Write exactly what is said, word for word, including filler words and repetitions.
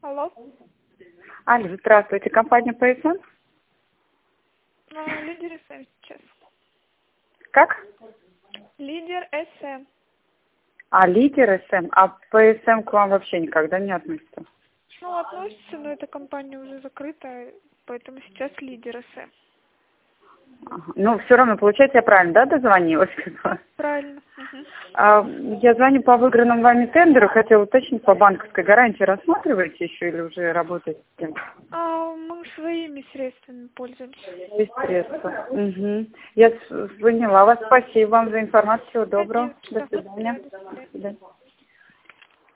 Алло. Алло, здравствуйте, компания пэ эс эм? А, лидер эс эм сейчас. Как? Лидер эс эм. А, лидер эс эм, а пэ эс эм к вам вообще никогда не относится? Ну, относится, но эта компания уже закрыта, поэтому сейчас лидер эс эм. Ага. Ну, все равно, получается, я правильно, да, дозвонилась? Правильно. Угу. А, я звоню по выигранному вами тендеру, хотела уточнить, по банковской гарантии рассматриваете еще или уже работаете с кем? А мы своими средствами пользуемся. Без средства. Угу. Я с- поняла вас. Спасибо вам за информацию. Всего Да, не доброго. за До что. свидания. Да, до До свидания. свидания.